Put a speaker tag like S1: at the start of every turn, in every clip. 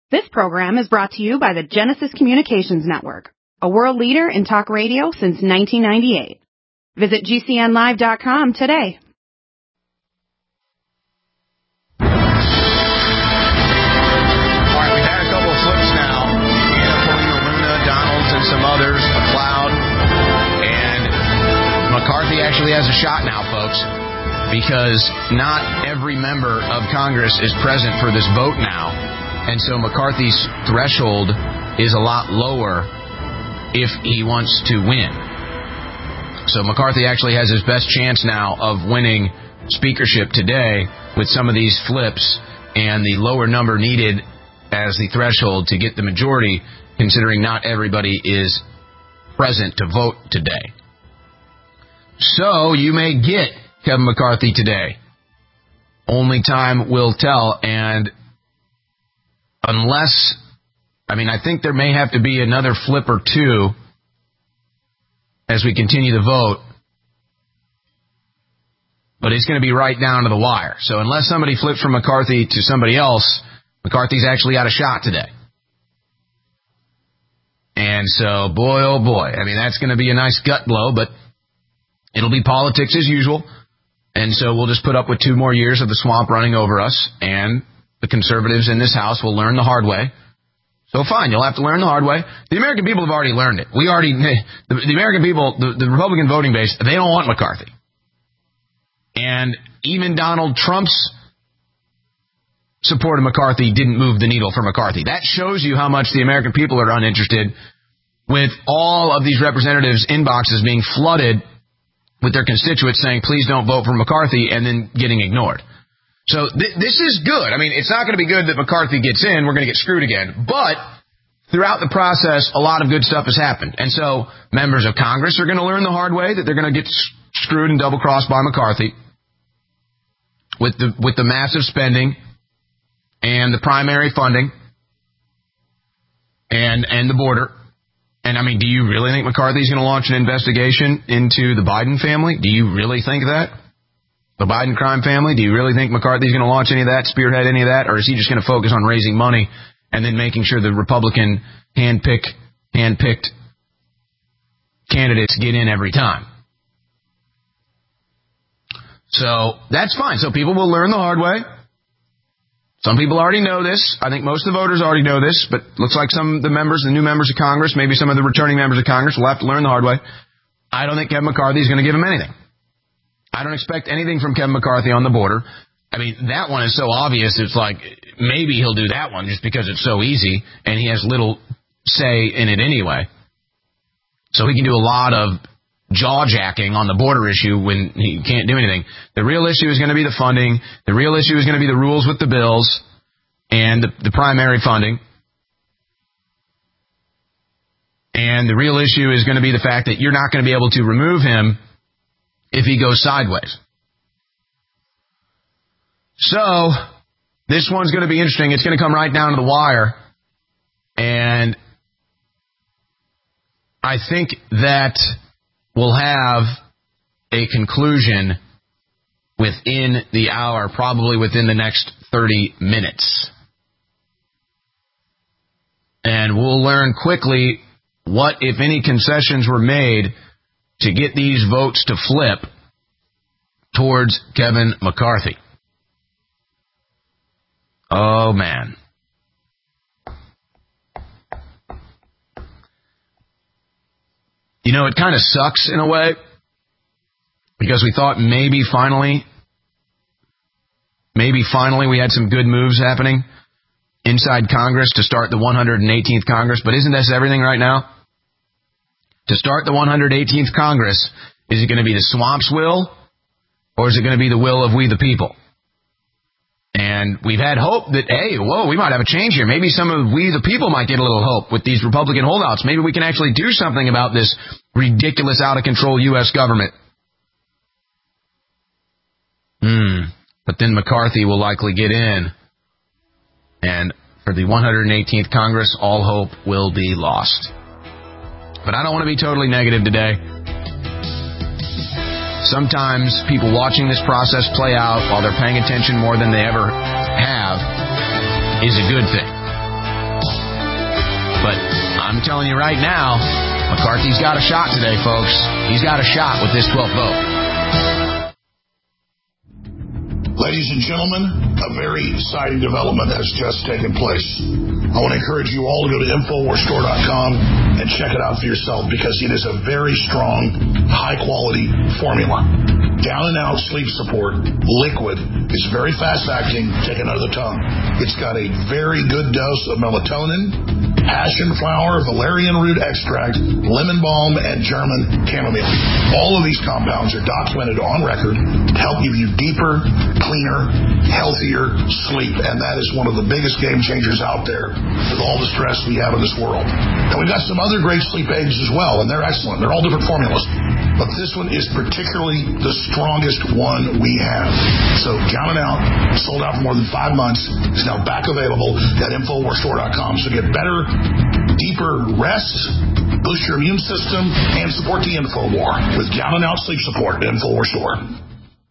S1: This program is brought to you by the Genesis Communications Network, a world leader in talk radio since 1998. Visit GCNlive.com today.
S2: All right, we've had a couple of flips now. Luna, Donalds, and some others, McLeod. And McCarthy actually has a shot now, folks, because not every member of Congress is present for this vote now. And so McCarthy's threshold is a lot lower if he wants to win. So McCarthy actually has his best chance now of winning speakership today with some of these flips and the lower number needed as the threshold to get the majority, considering not everybody is present to vote today. So you may get Kevin McCarthy today. Only time will tell, and unless, I think there may have to be another flip or two as we continue to vote, but it's going to be right down to the wire. So unless somebody flips from McCarthy to somebody else, McCarthy's actually got a shot today. And so, boy, oh boy, that's going to be a nice gut blow, but it'll be politics as usual. And so we'll just put up with 2 more years of the swamp running over us, and the conservatives in this House will learn the hard way. So fine, you'll have to learn the hard way. The American people have already learned it. The American people, the Republican voting base, they don't want McCarthy. And even Donald Trump's support of McCarthy didn't move the needle for McCarthy. That shows you how much the American people are uninterested, with all of these representatives' inboxes being flooded with their constituents saying, please don't vote for McCarthy, and then getting ignored. So this is good. It's not going to be good that McCarthy gets in. We're going to get screwed again. But throughout the process, a lot of good stuff has happened. And so members of Congress are going to learn the hard way that they're going to get screwed and double-crossed by McCarthy with the massive spending and the primary funding and the border. And, do you really think McCarthy's going to launch an investigation into the Biden family? Do you really think that? The Biden crime family? Do you really think McCarthy's going to launch any of that, spearhead any of that? Or is he just going to focus on raising money and then making sure the Republican hand-picked candidates get in every time? So that's fine. So people will learn the hard way. Some people already know this. I think most of the voters already know this, but looks like some of the new members of Congress, maybe some of the returning members of Congress will have to learn the hard way. I don't think Kevin McCarthy is going to give him anything. I don't expect anything from Kevin McCarthy on the border. That one is so obvious, it's like maybe he'll do that one just because it's so easy and he has little say in it anyway. So he can do a lot of jaw-jacking on the border issue when he can't do anything. The real issue is going to be the funding. The real issue is going to be the rules with the bills and the primary funding. And the real issue is going to be the fact that you're not going to be able to remove him if he goes sideways. So this one's going to be interesting. It's going to come right down to the wire. And I think that we'll have a conclusion within the hour, probably within the next 30 minutes. And we'll learn quickly what, if any, concessions were made to get these votes to flip towards Kevin McCarthy. Oh, man. It kind of sucks in a way, because we thought maybe finally we had some good moves happening inside Congress to start the 118th Congress. But isn't this everything right now? To start the 118th Congress, is it going to be the swamp's will, or is it going to be the will of we the people? And we've had hope that, we might have a change here. Maybe some of we the people might get a little hope with these Republican holdouts. Maybe we can actually do something about this ridiculous, out-of-control U.S. government. But then McCarthy will likely get in. And for the 118th Congress, all hope will be lost. But I don't want to be totally negative today. Sometimes people watching this process play out while they're paying attention more than they ever have is a good thing. telling you right now, McCarthy's got a shot today, folks. He's got a shot with this 12th vote.
S3: Ladies and gentlemen, a very exciting development has just taken place. I want to encourage you all to go to InfoWarsStore.com and check it out for yourself because it is a very strong, high-quality formula. Down and Out Sleep Support Liquid is very fast-acting, taken out of the tongue. It's got a very good dose of melatonin, passion flower, valerian root extract, lemon balm, and German chamomile. All of these compounds are documented on record to help give you deeper, cleaner, healthier sleep. And that is one of the biggest game changers out there with all the stress we have in this world. And we've got some other great sleep aids as well, and they're excellent. They're all different formulas. But this one is particularly the strongest one we have. So Down and Out, sold out for more than 5 months, is now back available at InfoWarsStore.com. So get better, deeper rest, boost your immune system, and support the InfoWar with Down and Out Sleep Support at InfoWars Store.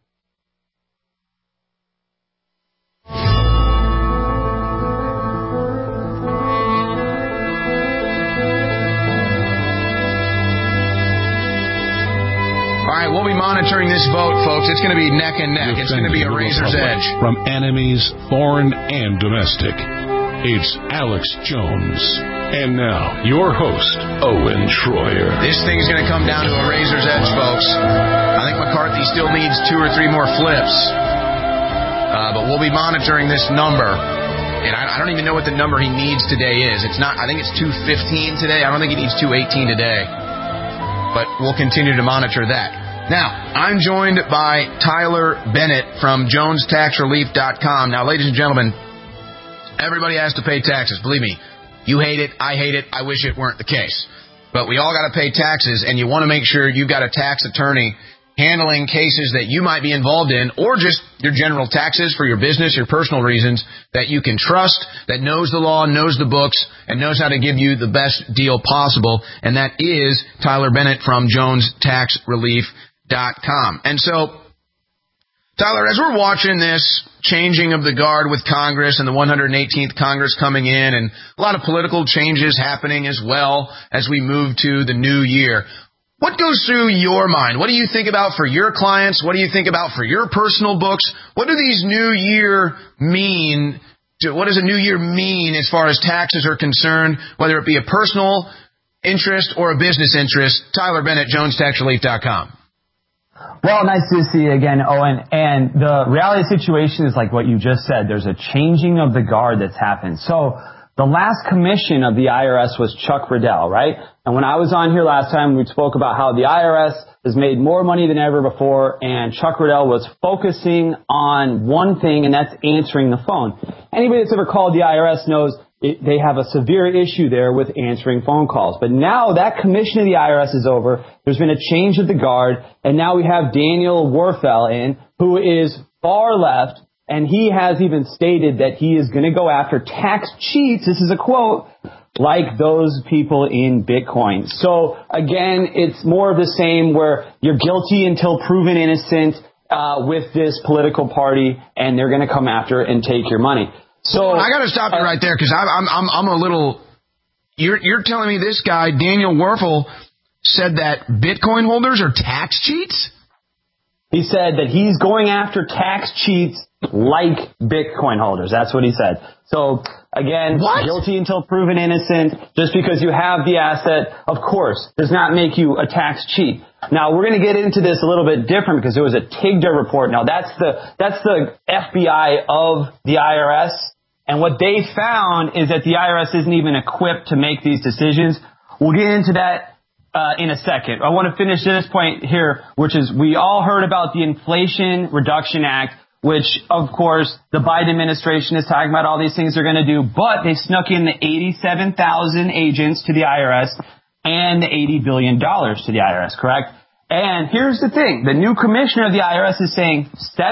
S2: We'll be monitoring this vote, folks. It's going to be neck and neck. It's going to be a razor's edge.
S4: From enemies, foreign and domestic, it's Alex Jones. And now, your host, Owen Schroyer.
S2: This thing's going to come down to a razor's edge, folks. I think McCarthy still needs 2 or 3 more flips. But we'll be monitoring this number. And I don't even know what the number he needs today is. It's not. I think it's 215 today. I don't think he needs 218 today. But we'll continue to monitor that. Now, I'm joined by Tyler Bennett from JonesTaxRelief.com. Now, ladies and gentlemen, everybody has to pay taxes. Believe me, you hate it, I hate it, I wish it weren't the case. But we all got to pay taxes, and you want to make sure you've got a tax attorney handling cases that you might be involved in, or just your general taxes for your business, your personal reasons, that you can trust, that knows the law, knows the books, and knows how to give you the best deal possible. And that is Tyler Bennett from JonesTaxRelief.com. And so, Tyler, as we're watching this changing of the guard with Congress and the 118th Congress coming in and a lot of political changes happening as well as we move to the new year, what goes through your mind? What do you think about for your clients? What do you think about for your personal books? What do these new year mean? What does a new year mean as far as taxes are concerned, whether it be a personal interest or a business interest? Tyler Bennett, JonesTaxRelief.com.
S5: Well, nice to see you again, Owen. And the reality of the situation is like what you just said. There's a changing of the guard that's happened. So the last commission of the IRS was Chuck Riddell, right? And when I was on here last time, we spoke about how the IRS has made more money than ever before, and Chuck Riddell was focusing on one thing, and that's answering the phone. Anybody that's ever called the IRS knows they have a severe issue there with answering phone calls. But now that commission of the IRS is over. There's been a change of the guard, and now we have Daniel Werfel in, who is far left, and he has even stated that he is going to go after tax cheats. This is a quote, like those people in Bitcoin. So again, it's more of the same where you're guilty until proven innocent with this political party, and they're going to come after and take your money. So
S2: I got to stop you right there because I'm a little. You're telling me this guy Daniel Werfel said that Bitcoin holders are tax cheats?
S5: He said that he's going after tax cheats like Bitcoin holders. That's what he said. So again, guilty until proven innocent. Just because you have the asset, of course, does not make you a tax cheat. Now we're going to get into this a little bit different because there was a TIGDA report. Now that's the FBI of the IRS. And what they found is that the IRS isn't even equipped to make these decisions. We'll get into that in a second. I want to finish this point here, which is we all heard about the Inflation Reduction Act, which, of course, the Biden administration is talking about all these things they're going to do, but they snuck in the 87,000 agents to the IRS and the $80 billion to the IRS, correct? And here's the thing. The new commissioner of the IRS is saying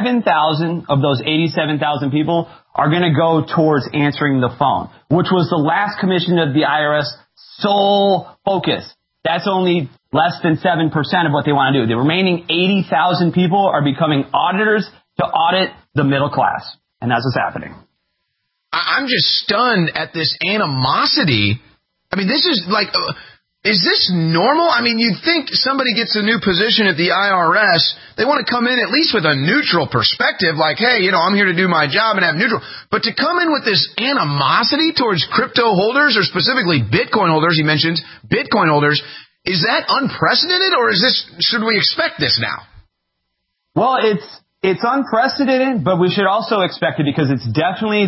S5: 7,000 of those 87,000 people are going to go towards answering the phone, which was the last commissioner of the IRS sole focus. That's only less than 7% of what they want to do. The remaining 80,000 people are becoming auditors to audit the middle class. And that's what's happening.
S2: I'm just stunned at this animosity. I mean, this is like, is this normal? I mean, you'd think somebody gets a new position at the IRS, they want to come in at least with a neutral perspective, like, hey, I'm here to do my job and have neutral. But to come in with this animosity towards crypto holders, or specifically Bitcoin holders, he mentions Bitcoin holders, is that unprecedented, or should we expect this now?
S5: Well, it's unprecedented, but we should also expect it because it's definitely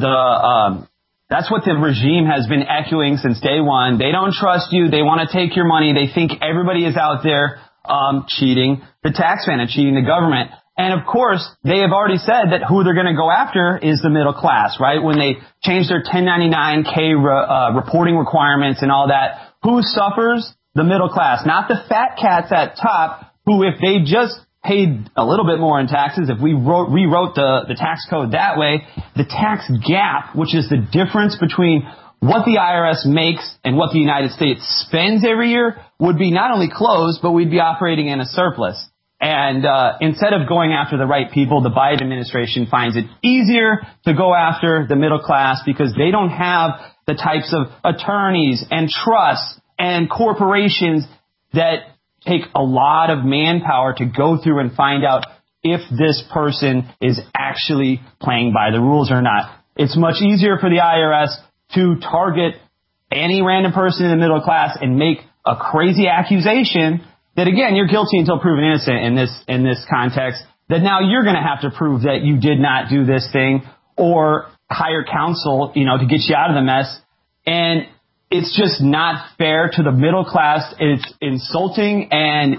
S5: that's what the regime has been echoing since day one. They don't trust you. They want to take your money. They think everybody is out there cheating the taxman and cheating the government. And, of course, they have already said that who they're going to go after is the middle class, right? When they change their 1099K reporting requirements and all that, who suffers? The middle class, not the fat cats at top who, if they just paid a little bit more in taxes, if we rewrote the tax code that way, the tax gap, which is the difference between what the IRS makes and what the United States spends every year, would be not only closed, but we'd be operating in a surplus. And instead of going after the right people, the Biden administration finds it easier to go after the middle class because they don't have the types of attorneys and trusts and corporations that take a lot of manpower to go through and find out if this person is actually playing by the rules or not. It's much easier for the IRS to target any random person in the middle class and make a crazy accusation that, again, you're guilty until proven innocent in this context, that now you're going to have to prove that you did not do this thing or hire counsel, to get you out of the mess. And it's just not fair to the middle class. It's insulting, and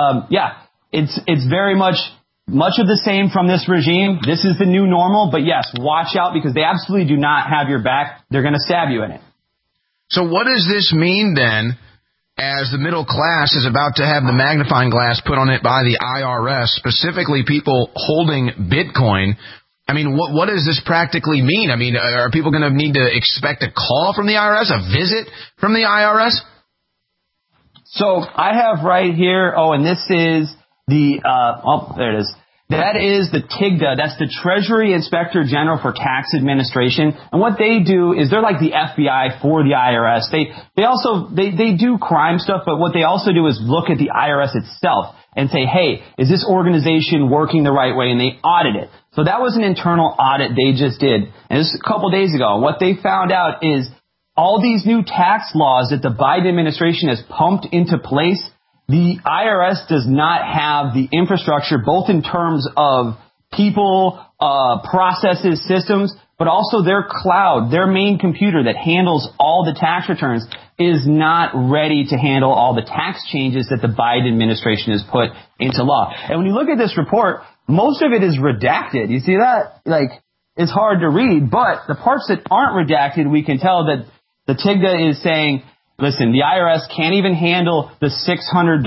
S5: it's very much of the same from this regime. This is the new normal, but yes, watch out because they absolutely do not have your back. They're going to stab you in it.
S2: So what does this mean then, as the middle class is about to have the magnifying glass put on it by the IRS, specifically people holding Bitcoin? I mean, what does this practically mean? I mean, are people going to need to expect a call from the IRS, a visit from the IRS?
S5: So I have right here, and this is there it is. That is the TIGTA. That's the Treasury Inspector General for Tax Administration. And what they do is they're like the FBI for the IRS. They do crime stuff, but what they also do is look at the IRS itself and say, hey, is this organization working the right way? And they audit it. So that was an internal audit they just did. And this is a couple days ago. What they found out is all these new tax laws that the Biden administration has pumped into place, the IRS does not have the infrastructure, both in terms of people, processes, systems, but also their cloud, their main computer that handles all the tax returns is not ready to handle all the tax changes that the Biden administration has put into law. And when you look at this report, most of it is redacted. You see that? It's hard to read, but the parts that aren't redacted, we can tell that the TIGTA is saying, listen, the IRS can't even handle the $600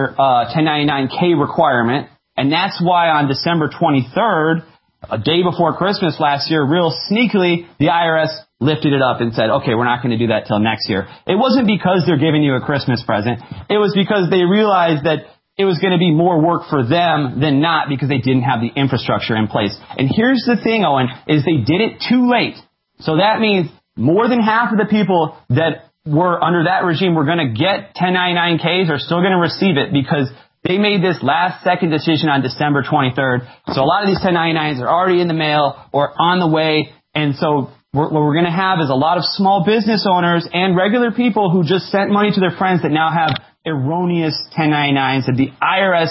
S5: 1099K requirement, and that's why on December 23rd, a day before Christmas last year, real sneakily, the IRS lifted it up and said, okay, we're not going to do that till next year. It wasn't because they're giving you a Christmas present. It was because they realized that it was going to be more work for them than not because they didn't have the infrastructure in place. And here's the thing, Owen, is they did it too late. So that means more than half of the people that were under that regime were going to get 1099Ks are still going to receive it because they made this last second decision on December 23rd. So a lot of these 1099s are already in the mail or on the way. And so what we're going to have is a lot of small business owners and regular people who just sent money to their friends that now have erroneous 1099s that the IRS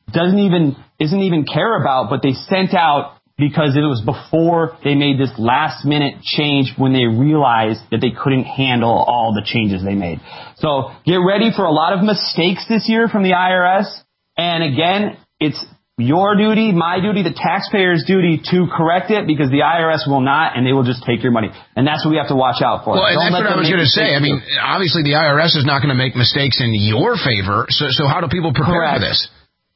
S5: isn't even care about, but they sent out because it was before they made this last minute change when they realized that they couldn't handle all the changes they made. So get ready for a lot of mistakes this year from the IRS. And again, it's your duty, my duty, the taxpayer's duty to correct it because the IRS will not, and they will just take your money. And that's what we have to watch out for.
S2: Well, and that's what I was going to say. I mean, obviously the IRS is not going to make mistakes in your favor. So how do people prepare for this?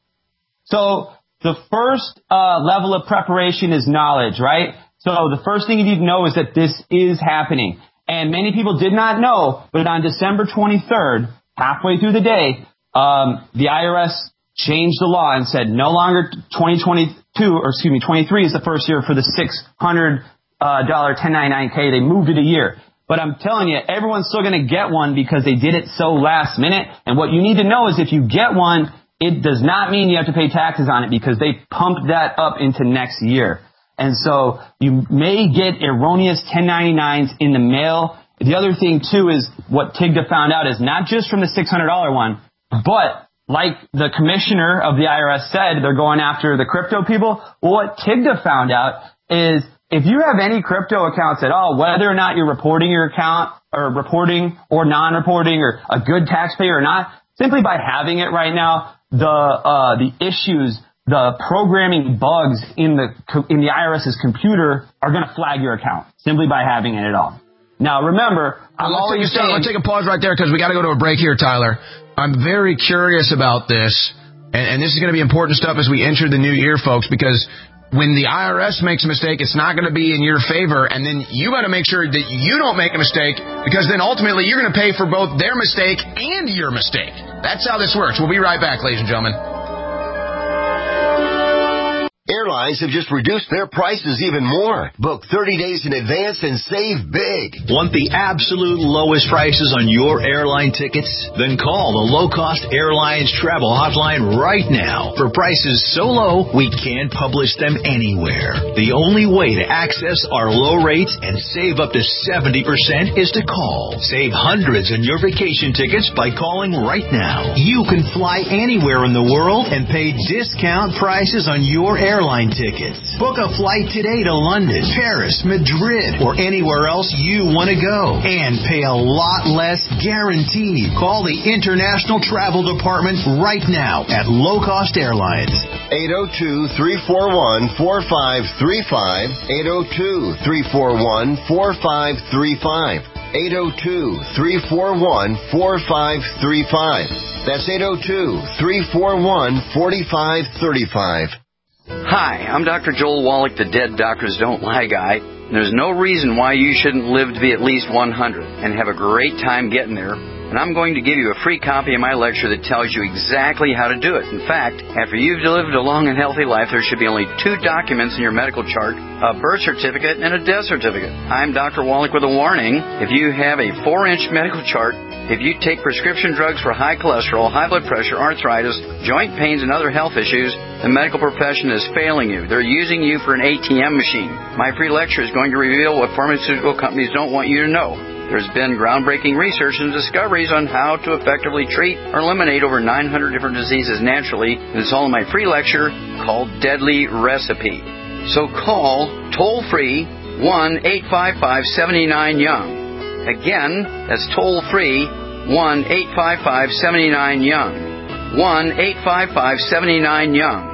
S5: So the first level of preparation is knowledge, right? So the first thing you need to know is that this is happening. And many people did not know, but on December 23rd, halfway through the day, the IRS changed the law and said no longer 23 is the first year for the $600 1099K. They moved it a year. But I'm telling you, everyone's still going to get one because they did it so last minute. And what you need to know is if you get one, it does not mean you have to pay taxes on it because they pumped that up into next year. And so you may get erroneous 1099s in the mail. The other thing, too, is what TIGTA found out is not just from the $600 one, but like the commissioner of the IRS said, they're going after the crypto people. Well, what TIGTA found out is if you have any crypto accounts at all, whether or not you're reporting your account or reporting or non-reporting or a good taxpayer or not, simply by having it right now, the issues, the programming bugs in the IRS's computer are going to flag your account simply by having it at all. Now, remember,
S2: let's take a pause right there because we got to go to a break here, Tyler. I'm very curious about this, and this is going to be important stuff as we enter the new year, folks, because when the IRS makes a mistake, it's not going to be in your favor, and then you got to make sure that you don't make a mistake, because then ultimately you're going to pay for both their mistake and your mistake. That's how this works. We'll be right back, ladies and gentlemen.
S6: Airlines have just reduced their prices even more. Book 30 days in advance and save big.
S7: Want the absolute lowest prices on your airline tickets? Then call the Low Cost Airlines Travel Hotline right now. For prices so low, we can't publish them anywhere. The only way to access our low rates and save up to 70% is to call. Save hundreds on your vacation tickets by calling right now. You can fly anywhere in the world and pay discount prices on your airline tickets. Book a flight today to London, Paris, Madrid, or anywhere else you want to go. And pay a lot less guaranteed. Call the International Travel Department right now at Low Cost Airlines.
S6: 802-341-4535. 802-341-4535. 802-341-4535. That's 802-341-4535.
S8: Hi, I'm Dr. Joel Wallach, the Dead Doctors Don't Lie guy. And there's no reason why you shouldn't live to be at least 100 and have a great time getting there. And I'm going to give you a free copy of my lecture that tells you exactly how to do it. In fact, after you've lived a long and healthy life, there should be only 2 documents in your medical chart, a birth certificate and a death certificate. I'm Dr. Wallach with a warning. If you have a 4-inch medical chart, if you take prescription drugs for high cholesterol, high blood pressure, arthritis, joint pains, and other health issues, the medical profession is failing you. They're using you for an ATM machine. My free lecture is going to reveal what pharmaceutical companies don't want you to know. There's been groundbreaking research and discoveries on how to effectively treat or eliminate over 900 different diseases naturally. And it's all in my free lecture called Deadly Recipe. So call toll-free 1-855-79-YOUNG. Again, that's toll-free 1-855-79-YOUNG. 1-855-79-YOUNG.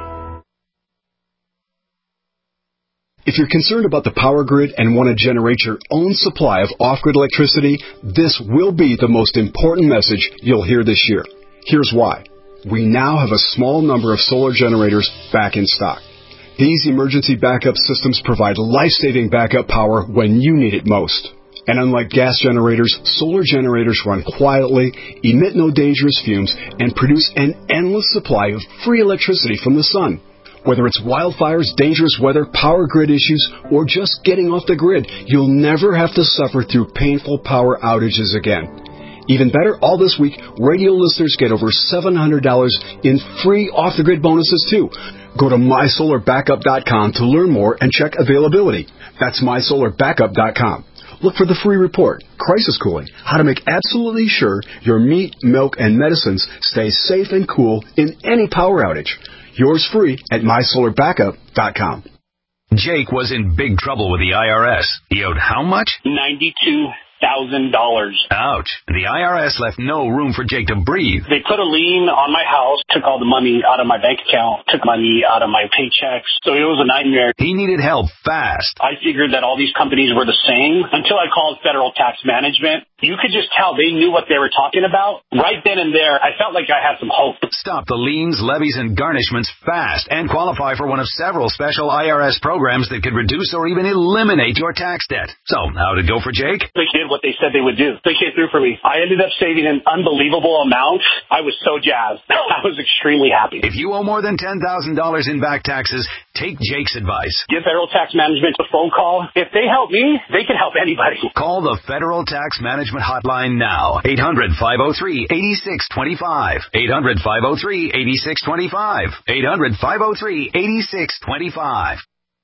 S9: If you're concerned about the power grid and want to generate your own supply of off-grid electricity, this will be the most important message you'll hear this year. Here's why. We now have a small number of solar generators back in stock. These emergency backup systems provide life-saving backup power when you need it most. And unlike gas generators, solar generators run quietly, emit no dangerous fumes, and produce an endless supply of free electricity from the sun. Whether it's wildfires, dangerous weather, power grid issues, or just getting off the grid, you'll never have to suffer through painful power outages again. Even better, all this week, radio listeners get over $700 in free off-the-grid bonuses, too. Go to mysolarbackup.com to learn more and check availability. That's mysolarbackup.com. Look for the free report, Crisis Cooling, how to make absolutely sure your meat, milk, and medicines stay safe and cool in any power outage. Yours free at mysolarbackup.com.
S7: Jake was in big trouble with the IRS. He owed how much?
S10: $92,000.
S7: Ouch. The IRS left no room for Jake to breathe.
S10: They put a lien on my house, took all the money out of my bank account, took money out of my paychecks. So it was a nightmare.
S7: He needed help fast.
S10: I figured that all these companies were the same until I called Federal Tax Management. You could just tell they knew what they were talking about. Right then and there, I felt like I had some hope.
S7: Stop the liens, levies, and garnishments fast and qualify for one of several special IRS programs that could reduce or even eliminate your tax debt. So, how'd it go for Jake?
S10: They did what they said they would do. They came through for me. I ended up saving an unbelievable amount. I was so jazzed. I was extremely happy.
S7: If you owe more than $10,000 in back taxes,
S11: Take Jake's advice.
S10: Give Federal Tax Management a phone call. If they help me, they can help anybody.
S11: Call the Federal Tax Management Hotline now. 800-503-8625. 800-503-8625. 800-503-8625.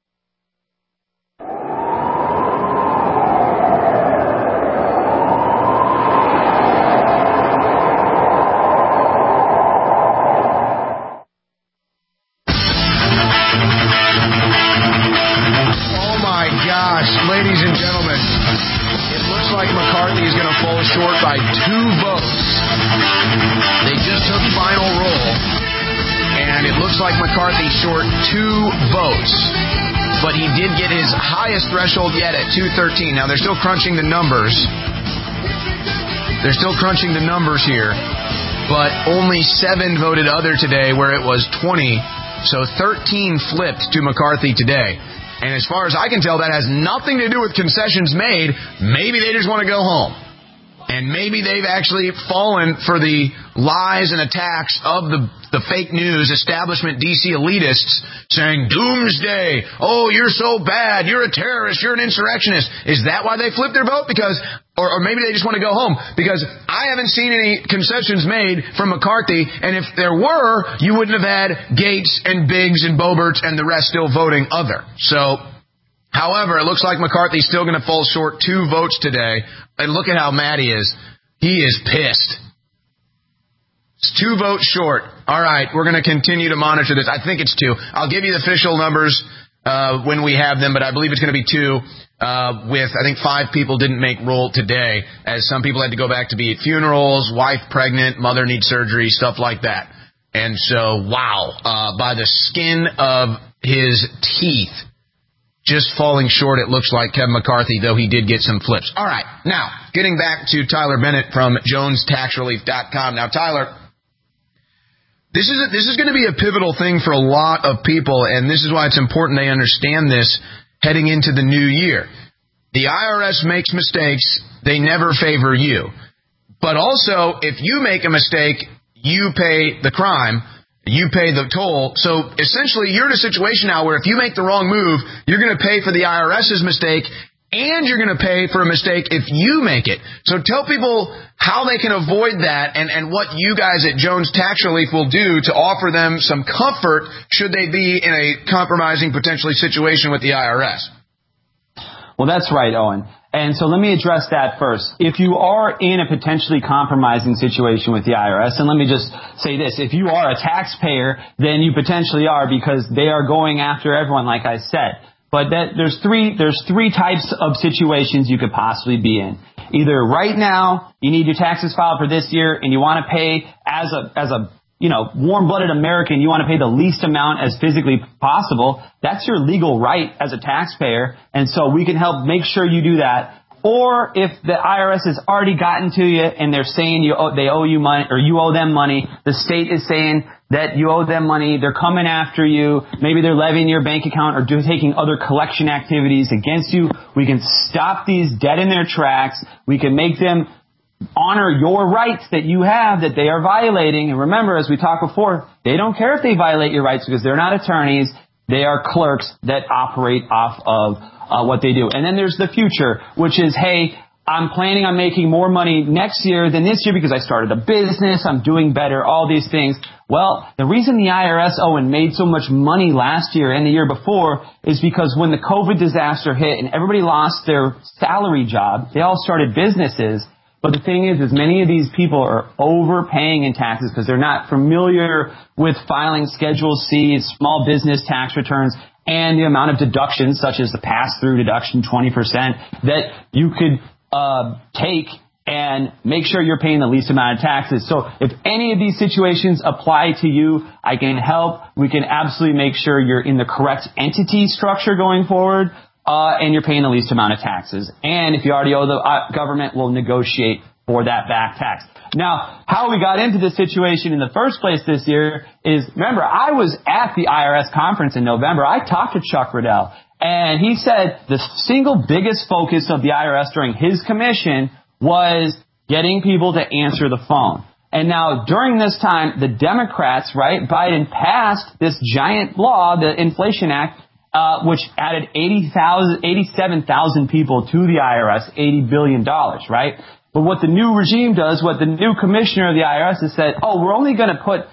S2: Ladies and gentlemen, it looks like McCarthy is going to fall short by 2 votes. They just took final roll, and it looks like McCarthy short 2 votes. But he did get his highest threshold yet at 213. Now, they're still crunching the numbers. Here. But only 7 voted other today, where it was 20. So 13 flipped to McCarthy today. And as far as I can tell, that has nothing to do with concessions made. Maybe they just want to go home. And maybe they've actually fallen for the lies and attacks of the fake news establishment DC elitists saying, doomsday, oh, you're so bad, you're a terrorist, you're an insurrectionist. Is that why they flipped their vote? Because, or maybe they just want to go home. Because I haven't seen any concessions made from McCarthy, and if there were, you wouldn't have had Gates and Biggs and Boebert and the rest still voting other. So, however, it looks like McCarthy's still going to fall short 2 votes today. And look at how mad he is. He is pissed. It's 2 votes short. All right, we're going to continue to monitor this. I think it's 2. I'll give you the official numbers when we have them, but I believe it's going to be 2 with, I think, 5 people didn't make roll today, as some people had to go back to be at funerals, wife pregnant, mother needs surgery, stuff like that. And so, wow, by the skin of his teeth, just falling short, it looks like, Kevin McCarthy, though he did get some flips. All right, now, getting back to Tyler Bennett from JonesTaxRelief.com. Now, Tyler, this is going to be a pivotal thing for a lot of people, and this is why it's important they understand this heading into the new year. The IRS makes mistakes. They never favor you. But also, if you make a mistake, you pay the crime. You pay the toll. So essentially, you're in a situation now where if you make the wrong move, you're going to pay for the IRS's mistake, and you're going to pay for a mistake if you make it. So tell people how they can avoid that and what you guys at Jones Tax Relief will do to offer them some comfort should they be in a compromising, potentially, situation with the IRS.
S5: Well, that's right, Owen. And so let me address that first. If you are in a potentially compromising situation with the IRS, and let me just say this, if you are a taxpayer, then you potentially are, because they are going after everyone, like I said. But there's three types of situations you could possibly be in. Either right now, you need your taxes filed for this year, and you want to pay as a warm-blooded American, you want to pay the least amount as physically possible. That's your legal right as a taxpayer, and so we can help make sure you do that. Or if the IRS has already gotten to you and they're saying they owe you money, or you owe them money, the state is saying that you owe them money, they're coming after you, maybe they're levying your bank account or taking other collection activities against you, we can stop these dead in their tracks. We can make them honor your rights that you have that they are violating. And remember, as we talked before, they don't care if they violate your rights because they're not attorneys. They are clerks that operate off of what they do. And then there's the future, which is, hey, I'm planning on making more money next year than this year because I started a business, I'm doing better, all these things. Well, the reason the IRS, Owen, made so much money last year and the year before is because when the COVID disaster hit and everybody lost their salary job, they all started businesses. But the thing is many of these people are overpaying in taxes because they're not familiar with filing Schedule C, small business tax returns, and the amount of deductions, such as the pass-through deduction, 20%, that you could take and make sure you're paying the least amount of taxes. So if any of these situations apply to you, I can help. We can absolutely make sure you're in the correct entity structure going forward. And you're paying the least amount of taxes. And if you already owe the government, we'll negotiate for that back tax. Now, how we got into this situation in the first place this year is, remember, I was at the IRS conference in November. I talked to Chuck Riddell, and he said the single biggest focus of the IRS during his commission was getting people to answer the phone. And now, during this time, the Democrats, right, Biden passed this giant law, the Inflation Act, which added 87,000 people to the IRS, $80 billion, right? But what the new regime does, what the new commissioner of the IRS has said, we're only going to put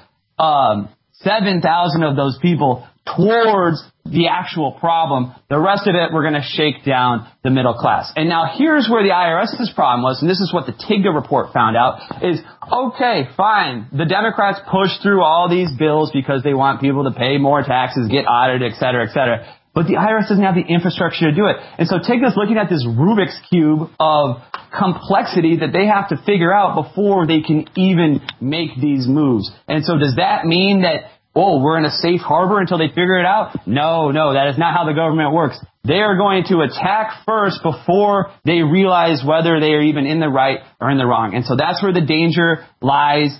S5: 7,000 of those people towards the actual problem. The rest of it, we're going to shake down the middle class. And now here's where the IRS's problem was, and this is what the TIGTA report found out, is, okay, fine, the Democrats pushed through all these bills because they want people to pay more taxes, get audited, et cetera, et cetera. But the IRS doesn't have the infrastructure to do it. And so TIGTA's looking at this Rubik's Cube of complexity that they have to figure out before they can even make these moves. And so does that mean that, we're in a safe harbor until they figure it out? No, that is not how the government works. They are going to attack first before they realize whether they are even in the right or in the wrong. And so that's where the danger lies.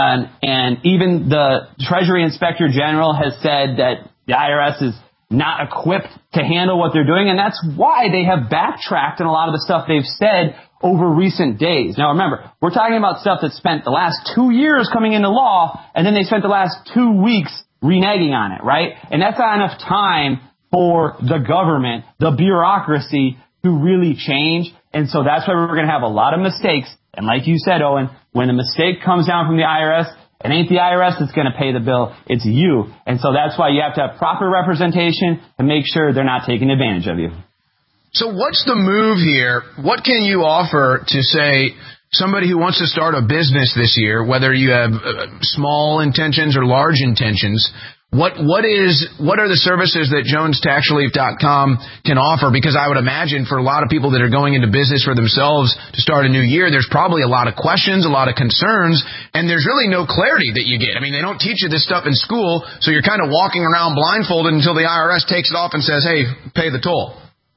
S5: And even the Treasury Inspector General has said that the IRS is not equipped to handle what they're doing. And that's why they have backtracked on a lot of the stuff they've said over recent days. Now remember, we're talking about stuff that spent the last 2 years coming into law, and then they spent the last 2 weeks reneging on it, right? And that's not enough time for the government, the bureaucracy, to really change. And so that's why we're going to have a lot of mistakes. And like you said, Owen, when a mistake comes down from the IRS, it ain't the IRS that's going to pay the bill. It's you. And so that's why you have to have proper representation to make sure they're not taking advantage of you.
S2: So what's the move here? What can you offer to, say, somebody who wants to start a business this year, whether you have small intentions or large intentions? What are the services that JonesTaxRelief.com can offer? Because I would imagine for a lot of people that are going into business for themselves to start a new year, there's probably a lot of questions, a lot of concerns, and there's really no clarity that you get. I mean, they don't teach you this stuff in school, so you're kind of walking around blindfolded until the IRS takes it off and says, hey, pay the toll.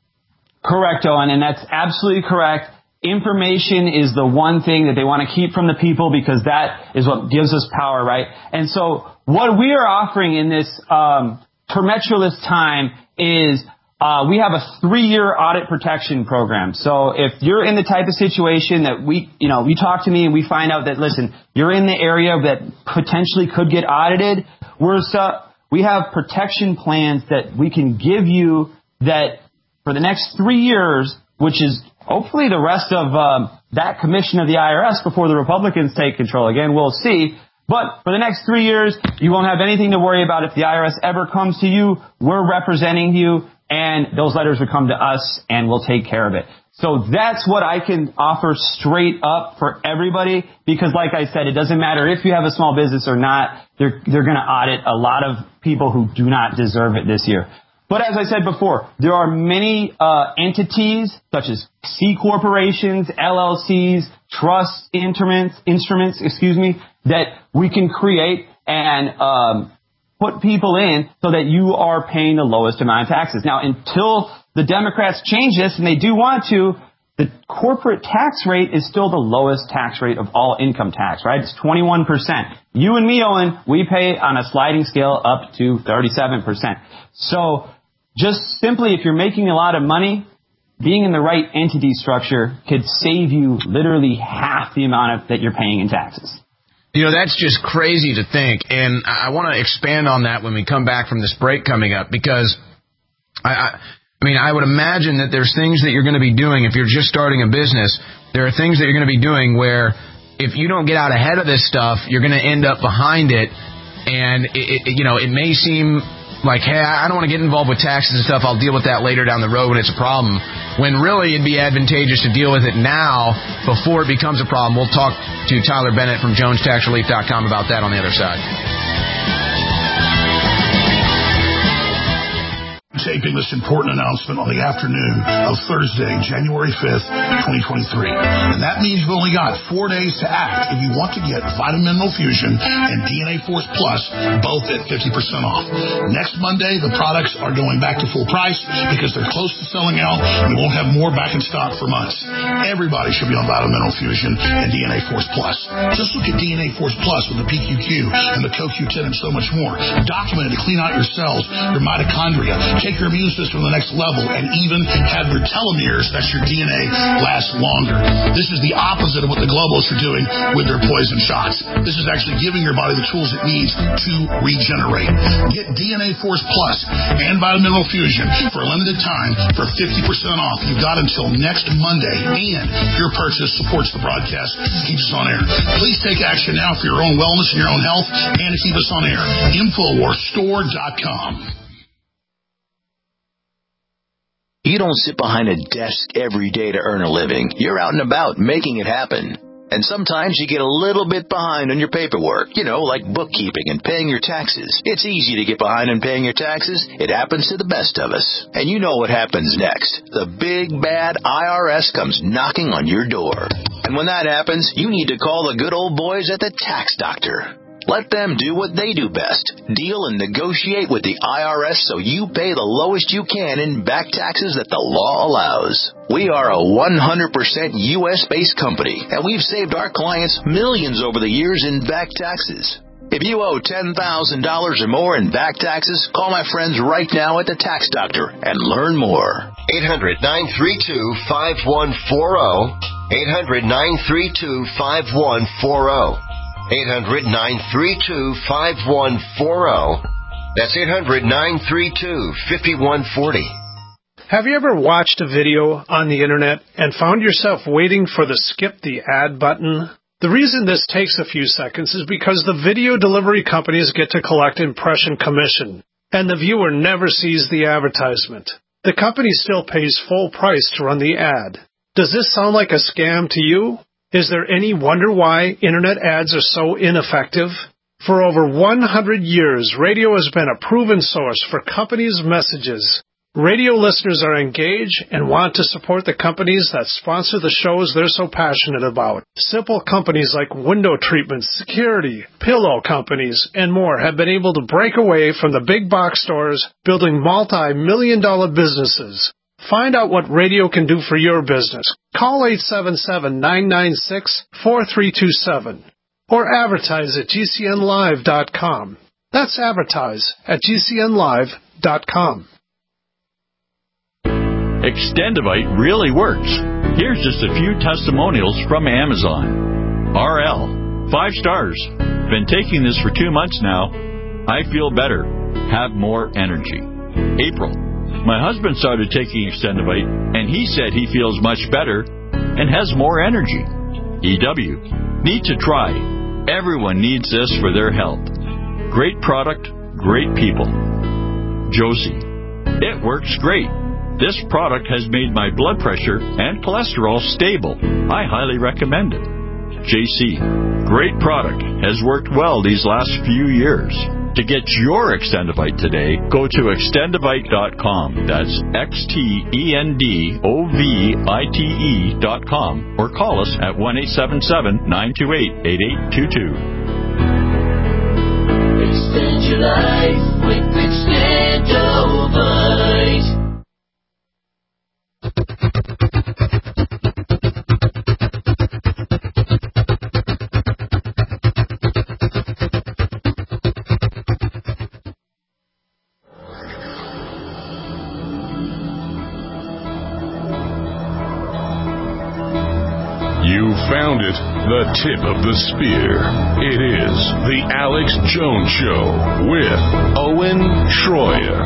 S5: Correct, Owen, and that's absolutely correct. Information is the one thing that they want to keep from the people because that is what gives us power, right? And so what we are offering in this tumultuous time is we have a 3-year audit protection program. So if you're in the type of situation that you talk to me and we find out that, listen, you're in the area that potentially could get audited, we have protection plans that we can give you that for the next 3 years, which is hopefully the rest of that commission of the IRS before the Republicans take control. Again, we'll see. But for the next 3 years, you won't have anything to worry about. If the IRS ever comes to you, we're representing you, and those letters will come to us, and we'll take care of it. So that's what I can offer straight up for everybody, because like I said, it doesn't matter if you have a small business or not. They're going to audit a lot of people who do not deserve it this year. But as I said before, there are many entities such as C corporations, LLCs, trust instruments, that we can create and put people in so that you are paying the lowest amount of taxes. Now, until the Democrats change this, and they do want to, the corporate tax rate is still the lowest tax rate of all income tax, right? It's 21%. You and me, Owen, we pay on a sliding scale up to 37%. So just simply, if you're making a lot of money, being in the right entity structure could save you literally half the amount that you're paying in taxes.
S2: You know, that's just crazy to think. And I want to expand on that when we come back from this break coming up, because I would imagine that there's things that you're going to be doing if you're just starting a business. There are things that you're going to be doing where if you don't get out ahead of this stuff, you're going to end up behind it. And it may seem like, hey, I don't want to get involved with taxes and stuff. I'll deal with that later down the road when it's a problem. When really it'd be advantageous to deal with it now before it becomes a problem. We'll talk to Tyler Bennett from JonesTaxRelief.com about that on the other side.
S3: Taping this important announcement on the afternoon of Thursday, January 5th, 2023. And that means you've only got 4 days to act if you want to get Vitamin Mineral Fusion and DNA Force Plus both at 50% off. Next Monday, the products are going back to full price because they're close to selling out. We won't have more back in stock for months. Everybody should be on Vitamin Mineral Fusion and DNA Force Plus. Just look at DNA Force Plus with the PQQ and the CoQ10 and so much more. Documented to clean out your cells, your mitochondria, take your immune system to the next level, and even have your telomeres, that's your DNA, last longer. This is the opposite of what the globalists are doing with their poison shots. This is actually giving your body the tools it needs to regenerate. Get DNA Force Plus and Vitamin Fusion for a limited time for 50% off. You've got until next Monday, and your purchase supports the broadcast, keeps us on air. Please take action now for your own wellness and your own health, and to keep us on air. InfoWarsStore.com.
S7: You don't sit behind a desk every day to earn a living. You're out and about making it happen. And sometimes you get a little bit behind on your paperwork, like bookkeeping and paying your taxes. It's easy to get behind on paying your taxes. It happens to the best of us. And you know what happens next. The big, bad IRS comes knocking on your door. And when that happens, you need to call the good old boys at the Tax Doctor. Let them do what they do best. Deal and negotiate with the IRS so you pay the lowest you can in back taxes that the law allows. We are a 100% U.S.-based company, and we've saved our clients millions over the years in back taxes. If you owe $10,000 or more in back taxes, call my friends right now at the Tax Doctor and learn more.
S6: 800-932-5140. 800-932-5140. 800-932-5140. That's 800-932-5140.
S12: Have you ever watched a video on the internet and found yourself waiting for the skip the ad button? The reason this takes a few seconds is because the video delivery companies get to collect impression commission, and the viewer never sees the advertisement. The company still pays full price to run the ad. Does this sound like a scam to you? Is there any wonder why internet ads are so ineffective? For over 100 years, radio has been a proven source for companies' messages. Radio listeners are engaged and want to support the companies that sponsor the shows they're so passionate about. Simple companies like window treatments, security, pillow companies, and more have been able to break away from the big box stores, building multi-million-dollar businesses. Find out what radio can do for your business. Call 877-996-4327 or advertise at GCNlive.com. That's advertise at GCNlive.com.
S13: Extendivite really works. Here's just a few testimonials from Amazon. RL, 5 stars. Been taking this for 2 months now. I feel better. Have more energy. April, my husband started taking Extendivite, and he said he feels much better and has more energy. EW, need to try. Everyone needs this for their health. Great product, great people. Josie, it works great. This product has made my blood pressure and cholesterol stable. I highly recommend it. JC, great product. Has worked well these last few years. To get your Extendivite today, go to extendivite.com. That's XTENDOVITE.com or call us at 1-877-928-8822.
S14: Extend your life with Extendivite.
S4: You found it, the tip of the spear. It is the Alex Jones Show with Owen Schroyer.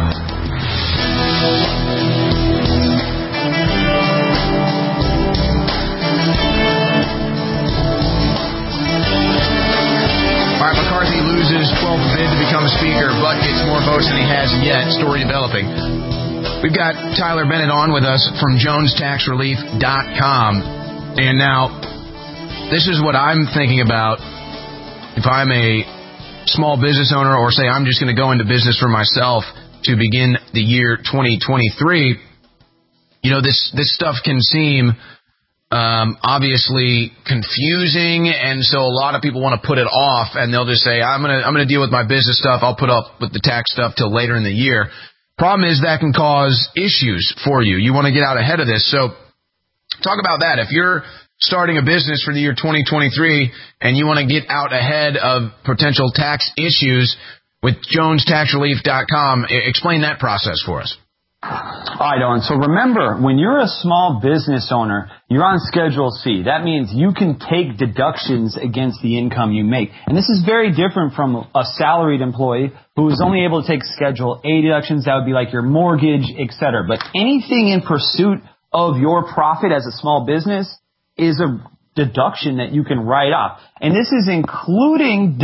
S2: All right, McCarthy loses 12th bid to become Speaker, but gets more votes than he has yet. Story developing. We've got Tyler Bennett on with us from JonesTaxRelief.com. And now, this is what I'm thinking about if I'm a small business owner, or say I'm just going to go into business for myself to begin the year 2023. You know, this stuff can seem obviously confusing, and so a lot of people want to put it off, and they'll just say, I'm gonna deal with my business stuff. I'll put up with the tax stuff till later in the year. Problem is that can cause issues for you. You want to get out ahead of this. So talk about that. If you're starting a business for the year 2023 and you want to get out ahead of potential tax issues with JonesTaxRelief.com, explain that process for us.
S5: All right, Owen. So remember, when you're a small business owner, you're on Schedule C. That means you can take deductions against the income you make. And this is very different from a salaried employee who is only able to take Schedule A deductions. That would be like your mortgage, etc. But anything in pursuit of your profit as a small business is a deduction that you can write off. And this is including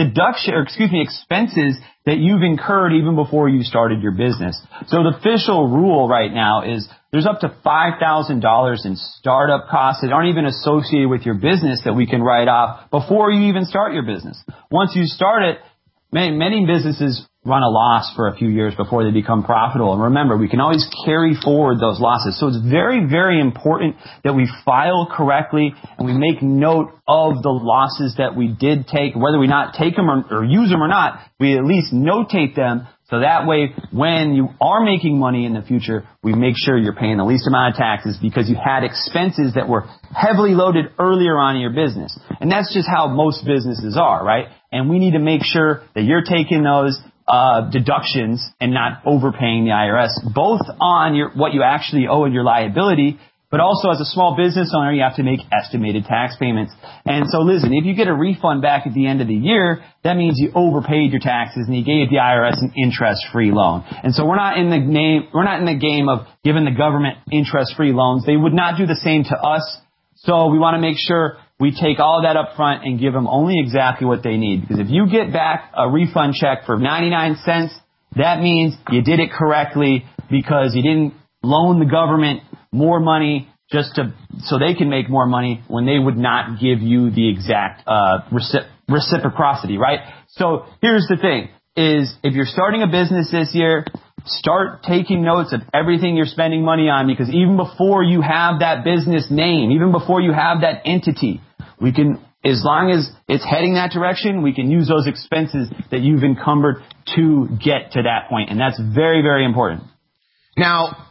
S5: expenses that you've incurred even before you started your business. So the official rule right now is there's up to $5,000 in startup costs that aren't even associated with your business that we can write off before you even start your business. Once you start it, many businesses run a loss for a few years before they become profitable. And remember, we can always carry forward those losses. So it's very, very important that we file correctly and we make note of the losses that we did take. Whether we not take them or use them or not, we at least notate them. So that way, when you are making money in the future, we make sure you're paying the least amount of taxes because you had expenses that were heavily loaded earlier on in your business. And that's just how most businesses are, right? And we need to make sure that you're taking those deductions and not overpaying the IRS, both on what you actually owe and your liability, but also as a small business owner, you have to make estimated tax payments. And so listen, if you get a refund back at the end of the year, that means you overpaid your taxes and you gave the IRS an interest-free loan. And so we're not in the game of giving the government interest-free loans. They would not do the same to us. So we want to make sure we take all of that up front and give them only exactly what they need. Because if you get back a refund check for 99 cents, that means you did it correctly because you didn't loan the government more money so they can make more money when they would not give you the exact reciprocity, right? So here's the thing, is if you're starting a business this year, start taking notes of everything you're spending money on, because even before you have that business name, even before you have that entity, we can, as long as it's heading that direction, we can use those expenses that you've encumbered to get to that point. And that's very, very important.
S2: Now,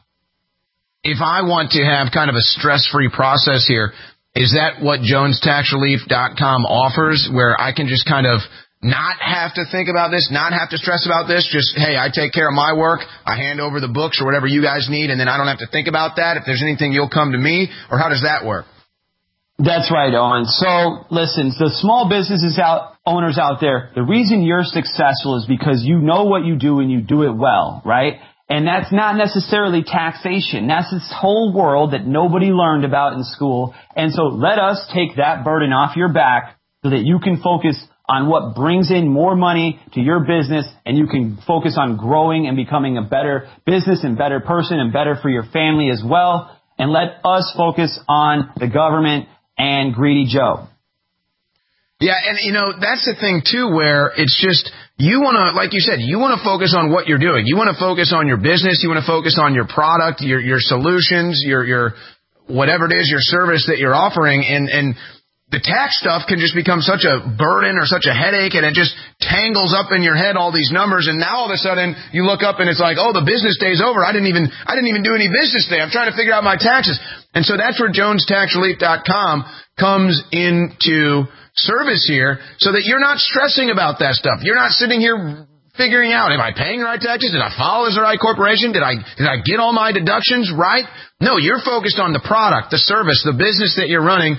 S2: if I want to have kind of a stress-free process here, is that what JonesTaxRelief.com offers, where I can just kind of not have to think about this, not have to stress about this, just, hey, I take care of my work, I hand over the books or whatever you guys need, and then I don't have to think about that? If there's anything, you'll come to me? Or how does that work?
S5: That's right, Owen. So, listen, the small businesses owners out there, the reason you're successful is because you know what you do and you do it well, right? And that's not necessarily taxation. That's this whole world that nobody learned about in school. And so let us take that burden off your back so that you can focus on what brings in more money to your business, and you can focus on growing and becoming a better business and better person and better for your family as well. And let us focus on the government and Greedy Joe.
S2: Yeah, and, that's the thing, too, where it's just, you want to, like you said, you want to focus on what you're doing. You want to focus on your business. You want to focus on your product, your solutions, your whatever it is, your service that you're offering. And the tax stuff can just become such a burden or such a headache, and it just tangles up in your head all these numbers. And now all of a sudden you look up and it's like, oh, the business day's over. I didn't even do any business today. I'm trying to figure out my taxes. And so that's where JonesTaxRelief.com comes into service here, so that you're not stressing about that stuff. You're not sitting here figuring out, am I paying the right taxes? Did I file as the right corporation? Did I get all my deductions right? No, you're focused on the product, the service, the business that you're running.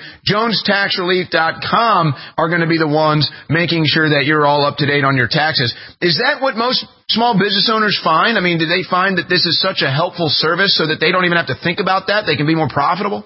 S2: JonesTaxRelief.com are going to be the ones making sure that you're all up to date on your taxes. Is that what most small business owners find? I mean, do they find that this is such a helpful service so that they don't even have to think about that? They can be more profitable?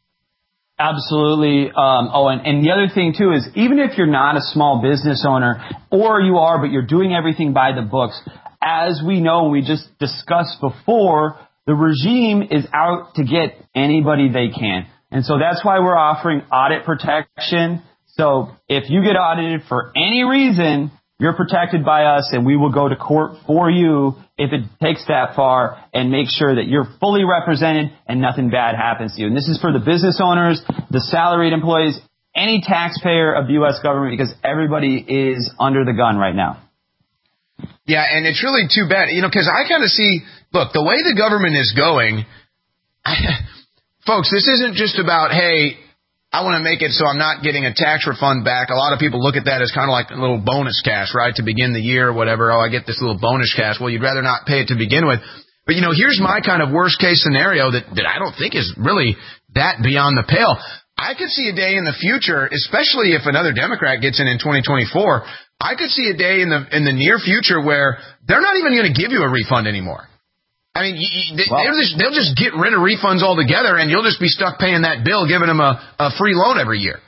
S5: Absolutely, Owen. And the other thing, too, is even if you're not a small business owner, or you are, but you're doing everything by the books, as we know, and we just discussed before, the regime is out to get anybody they can. And so that's why we're offering audit protection. So if you get audited for any reason, you're protected by us, and we will go to court for you if it takes that far, and make sure that you're fully represented and nothing bad happens to you. And this is for the business owners, the salaried employees, any taxpayer of the U.S. government, because everybody is under the gun right now.
S2: Yeah, and it's really too bad, because I kind of see, look, the way the government is going, folks, this isn't just about, hey, I want to make it so I'm not getting a tax refund back. A lot of people look at that as kind of like a little bonus cash, right, to begin the year or whatever. Oh, I get this little bonus cash. Well, you'd rather not pay it to begin with. But, here's my kind of worst-case scenario that I don't think is really that beyond the pale. I could see a day in the future, especially if another Democrat gets in 2024, I could see a day in the near future where they're not even going to give you a refund anymore. I mean, they'll just get rid of refunds altogether, and you'll just be stuck paying that bill, giving them a free loan every year.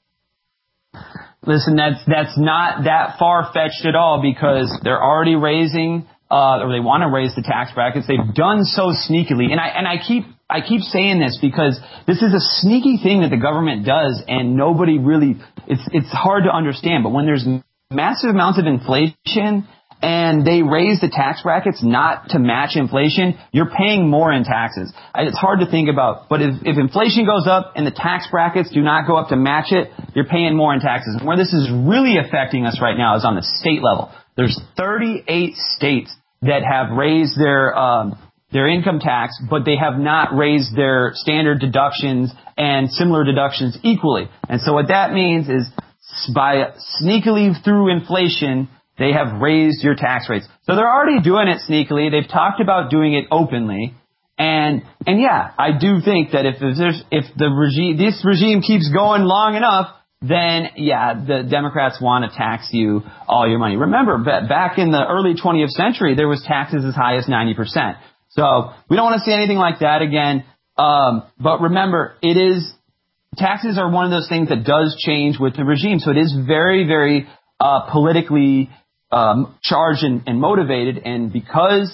S5: Listen, that's not that far-fetched at all, because they're already raising, or they want to raise the tax brackets. They've done so sneakily, and I keep saying this because this is a sneaky thing that the government does, and nobody really, it's hard to understand. But when there's massive amounts of inflation and they raise the tax brackets not to match inflation, you're paying more in taxes. It's hard to think about, but if inflation goes up and the tax brackets do not go up to match it, you're paying more in taxes. And where this is really affecting us right now is on the state level. There's 38 states that have raised their income tax, but they have not raised their standard deductions and similar deductions equally. And so what that means is by sneakily through inflation, they have raised your tax rates. So they're already doing it sneakily. They've talked about doing it openly. And yeah, I do think that if this regime keeps going long enough, then yeah, the Democrats want to tax you all your money. Remember, back in the early 20th century, there was taxes as high as 90%. So we don't want to see anything like that again. But remember, taxes are one of those things that does change with the regime. So it is very, very politically charged and motivated. And because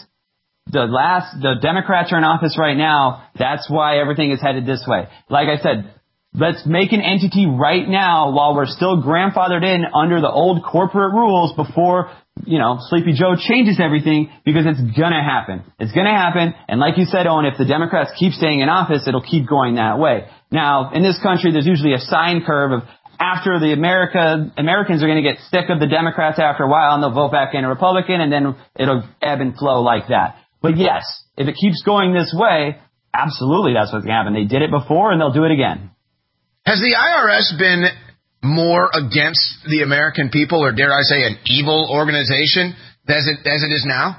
S5: the Democrats are in office right now, that's why everything is headed this way. Like I said, let's make an entity right now while we're still grandfathered in under the old corporate rules before, Sleepy Joe changes everything, because it's gonna happen. It's gonna happen. And like you said, Owen, if the Democrats keep staying in office, it'll keep going that way. Now, in this country, there's usually a sine curve of after the Americans are going to get sick of the Democrats after a while, and they'll vote back in a Republican, and then it'll ebb and flow like that. But yes, if it keeps going this way, absolutely that's what's going to happen. They did it before, and they'll do it again. Has the IRS been more against the American people, or dare I say an evil organization, as it is now?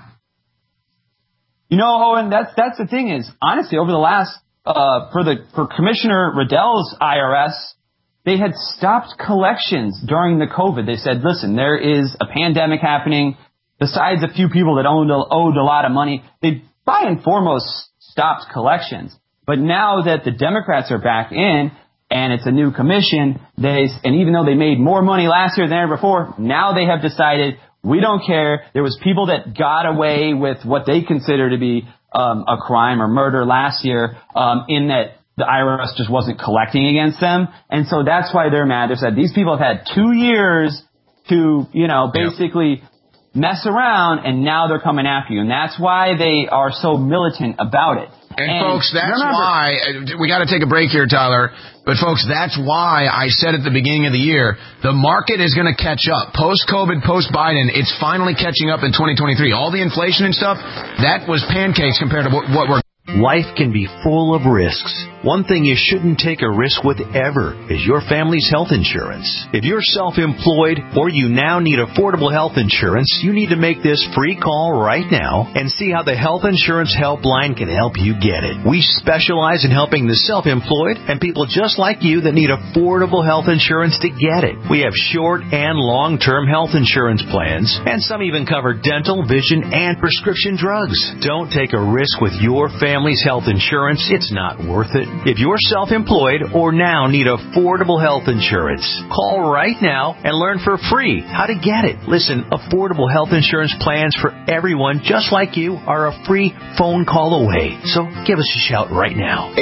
S5: Owen, that's the thing is, honestly, over the last, for Commissioner Riddell's IRS, they had stopped collections during the COVID. They said, listen, there is a pandemic happening. Besides a few people that owed a lot of money, they by and foremost stopped collections. But now that the Democrats are back in, and it's a new commission, and even though they made more money last year than ever before, now they have decided, we don't care. There was people that got away with what they consider to be a crime or murder last year, in that the IRS just wasn't collecting against them. And so that's why they're mad. They said these people have had 2 years to, basically mess around, and now they're coming after you. And that's why they are so militant about it. And folks, that's why we got to take a break here, Tyler. But folks, that's why I said at the beginning of the year, the market is going to catch up. Post-COVID, post-Biden, it's finally catching up in 2023. All the inflation and stuff, that was pancakes compared to what we're...
S7: Life can be full of risks. One thing you shouldn't take a risk with ever is your family's health insurance. If you're self-employed or you now need affordable health insurance, you need to make this free call right now and see how the Health Insurance Helpline can help you get it. We specialize in helping the self-employed and people just like you that need affordable health insurance to get it. We have short and long-term health insurance plans, and some even cover dental, vision, and prescription drugs. Don't take a risk with your family's health insurance. It's not worth it. If you're self-employed or now need affordable health insurance, call right now and learn for free how to get it. Listen, affordable health insurance plans for everyone just like you are a free phone call away. So give us a shout right now.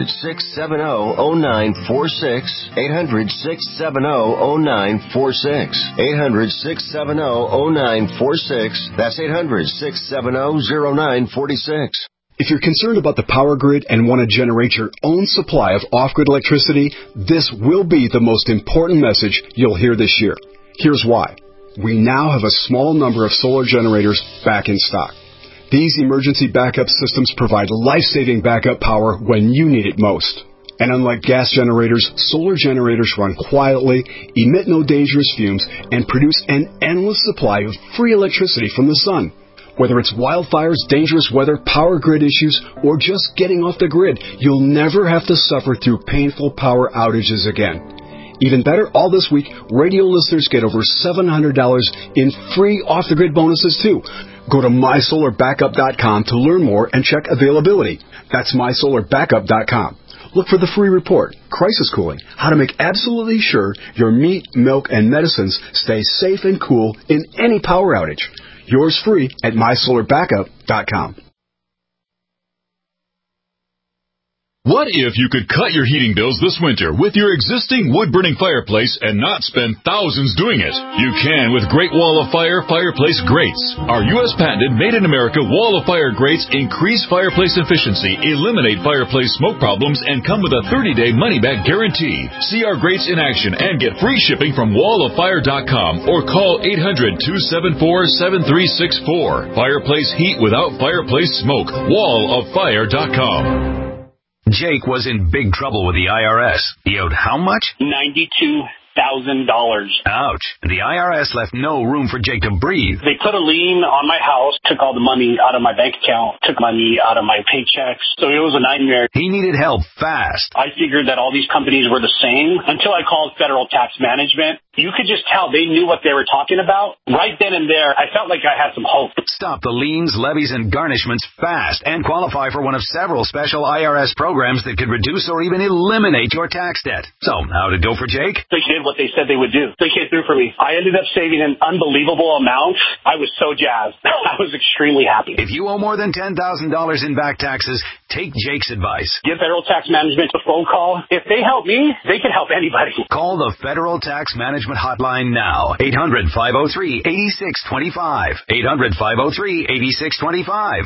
S6: 800-670-0946. 800-670-0946. 800-670-0946. That's 800-670-0946.
S9: If you're concerned about the power grid and want to generate your own supply of off-grid electricity, this will be the most important message you'll hear this year. Here's why. We now have a small number of solar generators back in stock. These emergency backup systems provide life-saving backup power when you need it most. And unlike gas generators, solar generators run quietly, emit no dangerous fumes, and produce an endless supply of free electricity from the sun. Whether it's wildfires, dangerous weather, power grid issues, or just getting off the grid, you'll never have to suffer through painful power outages again. Even better, all this week, radio listeners get over $700 in free off-the-grid bonuses, too. Go to mysolarbackup.com to learn more and check availability. That's mysolarbackup.com. Look for the free report, Crisis Cooling, how to make absolutely sure your meat, milk, and medicines stay safe and cool in any power outage. Yours free at mysolarbackup.com.
S15: What if you could cut your heating bills this winter with your existing wood-burning fireplace and not spend thousands doing it? You can with Great Wall of Fire fireplace grates. Our U.S. patented made-in-America Wall of Fire grates increase fireplace efficiency, eliminate fireplace smoke problems, and come with a 30-day money-back guarantee. See our grates in action and get free shipping from walloffire.com or call 800-274-7364. Fireplace heat without fireplace smoke. walloffire.com.
S11: Jake was in big trouble with the IRS. He owed how much?
S10: $92,000.
S11: Ouch. The IRS left no room for Jake to breathe.
S10: They put a lien on my house, took all the money out of my bank account, took money out of my paychecks. So it was a nightmare.
S11: He needed help fast.
S10: I figured that all these companies were the same until I called Federal Tax Management. You could just tell they knew what they were talking about. Right then and there, I felt like I had some hope.
S11: Stop the liens, levies, and garnishments fast and qualify for one of several special IRS programs that could reduce or even eliminate your tax debt. So, how'd it go for Jake?
S10: They did what they said they would do. They came through for me. I ended up saving an unbelievable amount. I was so jazzed. I was extremely happy.
S11: If you owe more than $10,000 in back taxes, take Jake's advice.
S10: Give Federal Tax Management a phone call. If they help me, they can help anybody.
S11: Call the Federal Tax Management hotline now. 800-503-8625. 800-503-8625.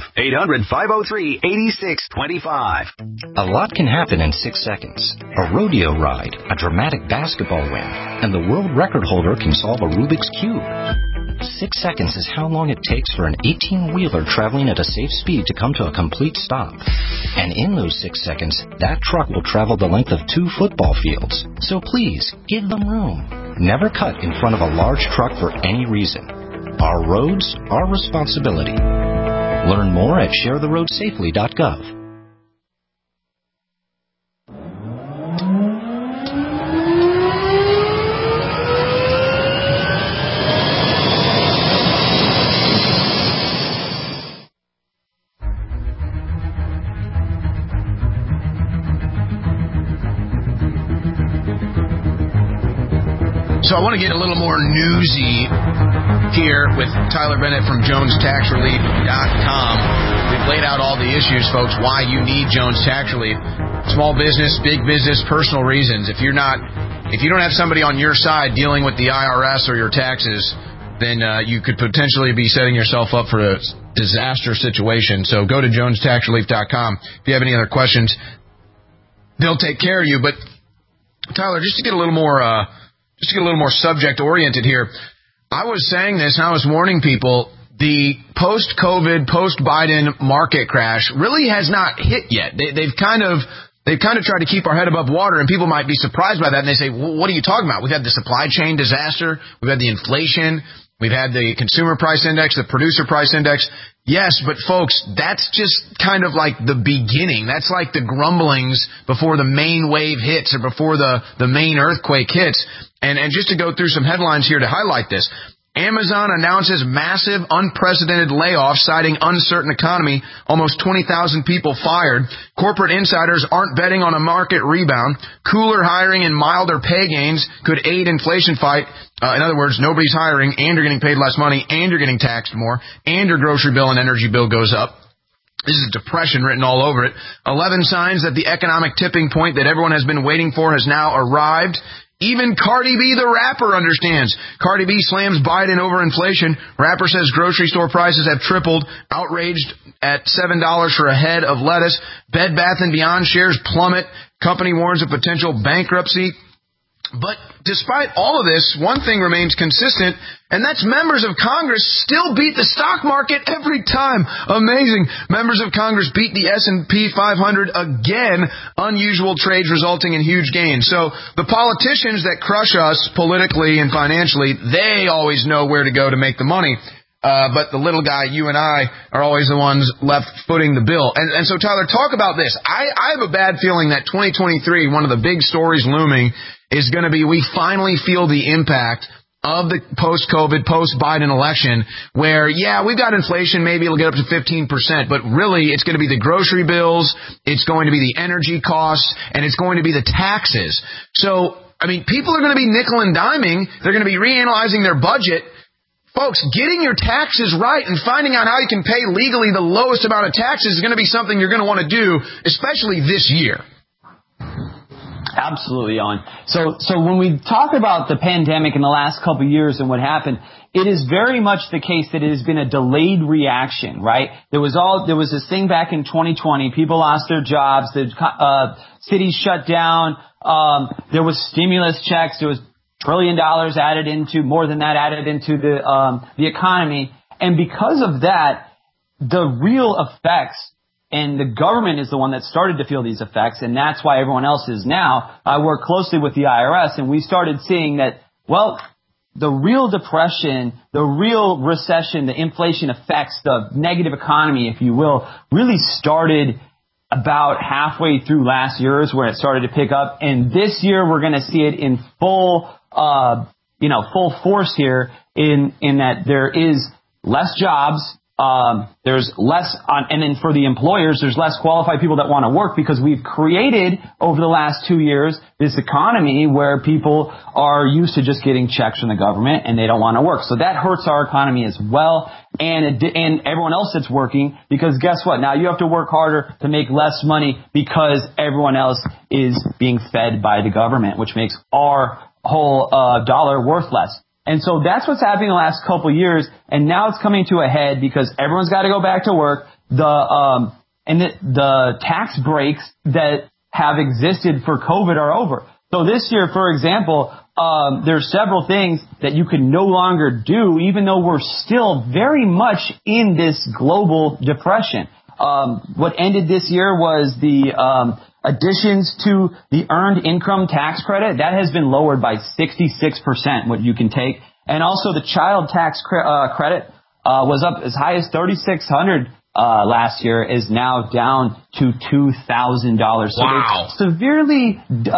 S11: 800-503-8625.
S16: A lot can happen in 6 seconds. A rodeo ride, a dramatic basketball win, and the world record holder can solve a Rubik's Cube. 6 seconds is how long it takes for an 18-wheeler traveling at a safe speed to come to a complete stop. And in those 6 seconds, that truck will travel the length of 2 football fields. So please, give them room. Never cut in front of a large truck for any reason. Our roads, our responsibility. Learn more at sharetheroadsafely.gov.
S2: So I want to get a little more newsy here with Tyler Bennett from JonesTaxRelief.com. We've laid out all the issues, folks, why you need Jones Tax Relief. Small business, big business, personal reasons. If you don't have somebody on your side dealing with the IRS or your taxes, then you could potentially be setting yourself up for a disaster situation. So go to JonesTaxRelief.com. If you have any other questions, they'll take care of you. But Tyler, just to get a little more subject-oriented here, I was saying this and I was warning people, the post-COVID, post-Biden market crash really has not hit yet. They've kind of tried to keep our head above water, and people might be surprised by that, and they say, well, what are you talking about? We've had the supply chain disaster. We've had the inflation. We've had the consumer price index, the producer price index. Yes, but folks, that's just kind of like the beginning. That's like the grumblings before the main wave hits or before the main earthquake hits. And just to go through some headlines here to highlight this. Amazon announces massive, unprecedented layoffs, citing uncertain economy. Almost 20,000 people fired. Corporate insiders aren't betting on a market rebound. Cooler hiring and milder pay gains could aid inflation fight. In other words, nobody's hiring, and you're getting paid less money, and you're getting taxed more, and your grocery bill and energy bill goes up. This is depression written all over it. 11 signs that the economic tipping point that everyone has been waiting for has now arrived. Even Cardi B, the rapper, understands. Cardi B slams Biden over inflation. Rapper says grocery store prices have tripled, outraged at $7 for a head of lettuce. Bed Bath & Beyond shares plummet. Company warns of potential bankruptcy. But despite all of this, one thing remains consistent, and that's members of Congress still beat the stock market every time. Amazing. Members of Congress beat the S&P 500 again. Unusual trades resulting in huge gains. So the politicians that crush us politically and financially, they always know where to go to make the money. but the little guy, you and I, are always the ones left footing the bill. And so, Tyler, talk about this. I have a bad feeling that 2023, one of the big stories looming, is going to be we finally feel the impact of the post-COVID, post-Biden election where, yeah, we've got inflation, maybe it'll get up to 15%, but really it's going to be the grocery bills, it's going to be the energy costs, and it's going to be the taxes. So, I mean, people are going to be nickel and diming. They're going to be reanalyzing their budget. Folks, getting your taxes right and finding out how you can pay legally the lowest amount of taxes is going to be something you're going to want to do, especially this year.
S5: Absolutely, Owen. So when we talk about the pandemic in the last couple of years and what happened, it is very much the case that it has been a delayed reaction, right? There was this thing back in 2020. People lost their jobs. The cities shut down. There was stimulus checks. There was $1 trillion added into, more than that added into the economy. And because of that, the real effects, and the government is the one that started to feel these effects, and that's why everyone else is now. I work closely with the IRS, and we started seeing that, well, the real depression, the real recession, the inflation effects, the negative economy, if you will, really started about halfway through last year is where it started to pick up. And this year we're going to see it in full force here in that there is less jobs. There's less and then for the employers, there's less qualified people that want to work because we've created over the last 2 years this economy where people are used to just getting checks from the government and they don't want to work. So that hurts our economy as well, and everyone else that's working, because guess what? Now you have to work harder to make less money because everyone else is being fed by the government, which makes our whole dollar worth less. And so that's what's happening the last couple of years, and now it's coming to a head because everyone's got to go back to work. The tax breaks that have existed for COVID are over. So this year, for example, there's several things that you can no longer do, even though we're still very much in this global depression. What ended this year was the additions to the earned income tax credit. That has been lowered by 66%, what you can take. And also the child tax credit was up as high as $3,600 last year, is now down to $2,000. So wow. They severely,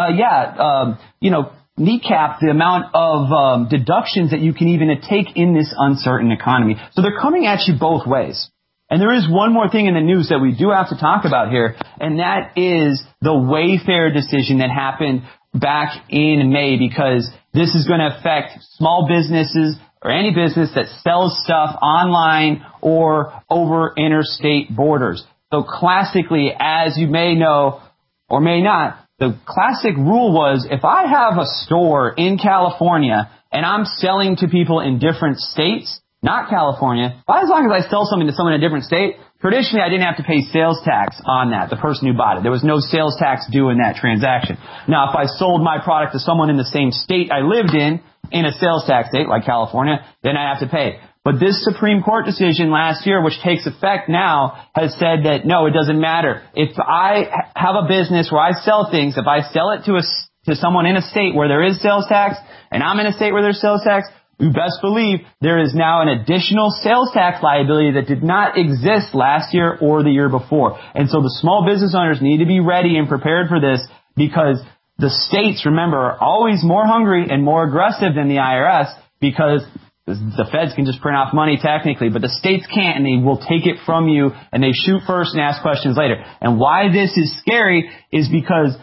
S5: kneecap the amount of deductions that you can even take in this uncertain economy. So they're coming at you both ways. And there is one more thing in the news that we do have to talk about here, and that is the Wayfair decision that happened back in May, because this is going to affect small businesses or any business that sells stuff online or over interstate borders. So classically, as you may know or may not, the classic rule was if I have a store in California and I'm selling to people in different states, not California, but as long as I sell something to someone in a different state, traditionally I didn't have to pay sales tax on that, the person who bought it. There was no sales tax due in that transaction. Now, if I sold my product to someone in the same state I lived in a sales tax state like California, then I have to pay. But this Supreme Court decision last year, which takes effect now, has said that no, it doesn't matter. If I have a business where I sell things, if I sell it to someone in a state where there is sales tax, and I'm in a state where there's sales tax, you best believe there is now an additional sales tax liability that did not exist last year or the year before. And so the small business owners need to be ready and prepared for this, because the states, remember, are always more hungry and more aggressive than the IRS, because the feds can just print off money technically, but the states can't, and they will take it from you, and they shoot first and ask questions later. And why this is scary is because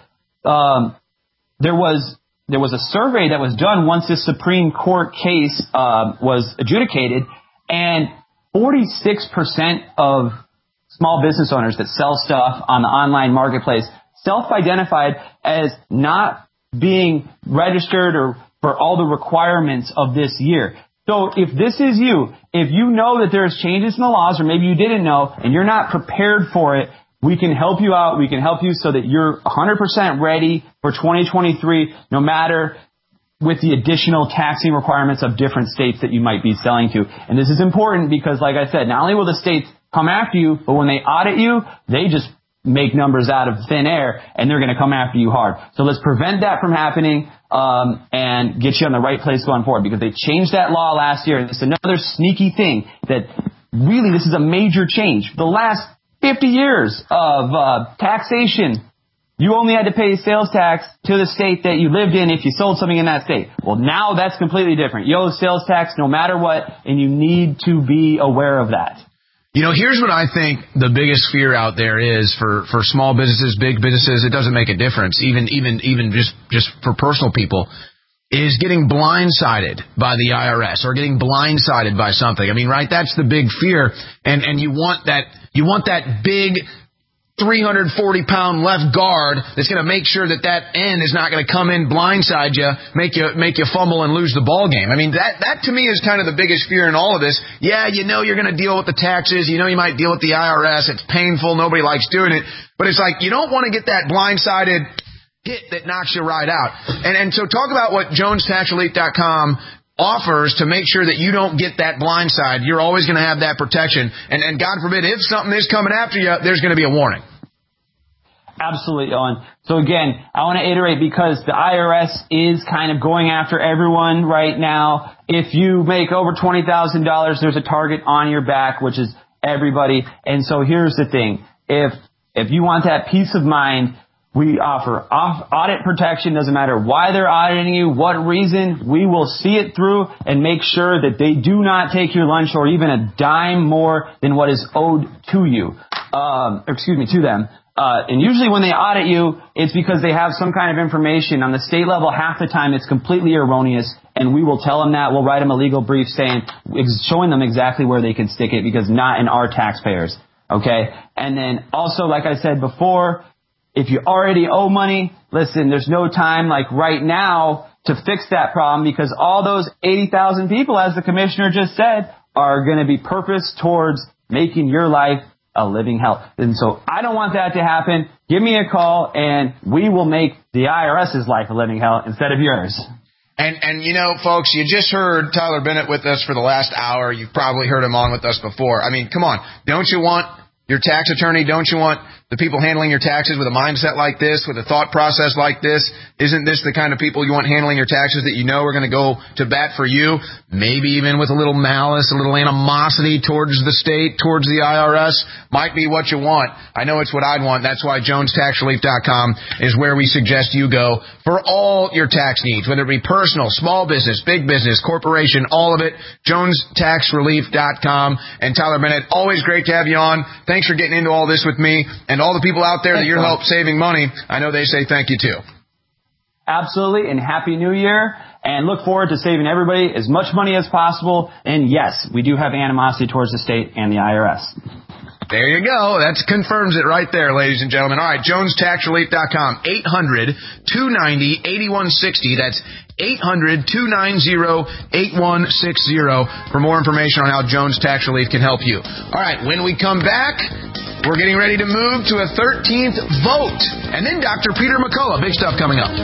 S5: there was a survey that was done once this Supreme Court case was adjudicated, and 46% of small business owners that sell stuff on the online marketplace self-identified as not being registered or for all the requirements of this year. So if this is you, if you know that there's changes in the laws, or maybe you didn't know and you're not prepared for it, we can help you out. We can help you so that you're 100% ready for 2023, no matter with the additional taxing requirements of different states that you might be selling to. And this is important because, like I said, not only will the states come after you, but when they audit you, they just make numbers out of thin air, and they're going to come after you hard. So let's prevent that from happening. and get you on the right place going forward, because they changed that law last year. It's another sneaky thing that really, this is a major change. The last 50 years of taxation, you only had to pay sales tax to the state that you lived in if you sold something in that state. Well, now that's completely different. You owe sales tax no matter what, and you need to be aware of that.
S2: You know, here's what I think the biggest fear out there is for small businesses, big businesses. It doesn't make a difference, even just for personal people, is getting blindsided by the IRS or getting blindsided by something. I mean, right? That's the big fear, and you want that big 340-pound left guard that's going to make sure that end is not going to come in, blindside you, make you fumble and lose the ball game. I mean, that to me is kind of the biggest fear in all of this. Yeah, you know you're going to deal with the taxes. You know you might deal with the IRS. It's painful. Nobody likes doing it. But it's like you don't want to get that blindsided hit that knocks you right out. And so talk about what JonesTaxRelief.com offers to make sure that you don't get that blind side. You're always going to have that protection. And God forbid, if something is coming after you, there's going to be a warning.
S5: Absolutely, Owen. So again, I want to iterate because the IRS is kind of going after everyone right now. If you make over $20,000, there's a target on your back, which is everybody. And so here's the thing. If you want that peace of mind, we offer audit protection. Doesn't matter why they're auditing you, what reason. We will see it through and make sure that they do not take your lunch or even a dime more than what is owed to you. To them. And usually when they audit you, it's because they have some kind of information. On the state level, half the time it's completely erroneous, and we will tell them that. We'll write them a legal brief showing them exactly where they can stick it, because not in our taxpayers. Okay? And then also, like I said before, if you already owe money, listen, there's no time like right now to fix that problem, because all those 80,000 people, as the commissioner just said, are going to be purposed towards making your life a living hell. And so I don't want that to happen. Give me a call and we will make the IRS's life a living hell instead of yours.
S2: And you know, folks, you just heard Tyler Bennett with us for the last hour. You've probably heard him on with us before. I mean, come on. Don't you want your tax attorney? Don't you want the people handling your taxes with a mindset like this, with a thought process like this? Isn't this the kind of people you want handling your taxes that you know are going to go to bat for you? Maybe even with a little malice, a little animosity towards the state, towards the IRS. Might be what you want. I know it's what I'd want. That's why JonesTaxRelief.com is where we suggest you go for all your tax needs, whether it be personal, small business, big business, corporation, all of it. JonesTaxRelief.com. And Tyler Bennett, always great to have you on. Thanks for getting into all this with me. And all the people out there that you're help saving money, I know they say thank you too.
S5: Absolutely, and Happy New Year, and look forward to saving everybody as much money as possible. And yes, we do have animosity towards the state and the IRS.
S2: There you go. That confirms it right there, ladies and gentlemen. All right, JonesTaxRelief.com, 800-290-8160. That's 800-290-8160 for more information on how Jones Tax Relief can help you. All right, when we come back, we're getting ready to move to a 13th vote. And then Dr. Peter McCullough. Big stuff coming up.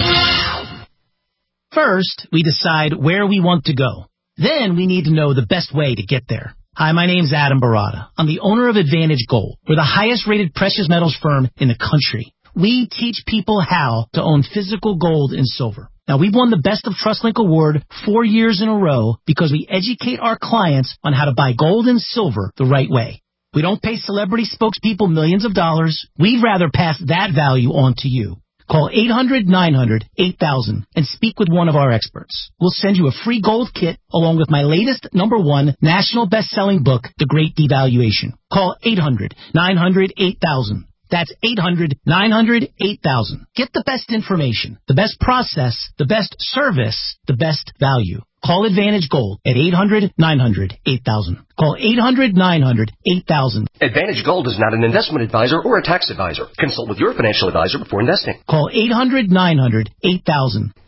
S17: First, we decide where we want to go. Then we need to know the best way to get there. Hi, my name's Adam Barada. I'm the owner of Advantage Gold. We're the highest rated precious metals firm in the country. We teach people how to own physical gold and silver. Now, we've won the Best of TrustLink Award 4 years in a row because we educate our clients on how to buy gold and silver the right way. We don't pay celebrity spokespeople millions of dollars. We'd rather pass that value on to you. Call 800-900-8000 and speak with one of our experts. We'll send you a free gold kit along with my latest #1 national best-selling book, The Great Devaluation. Call 800-900-8000. That's 800-900-8000. Get the best information, the best process, the best service, the best value. Call Advantage Gold at 800-900-8000. Call 800-900-8000.
S18: Advantage Gold is not an investment advisor or a tax advisor. Consult with your financial advisor before investing.
S17: Call 800-900-8000.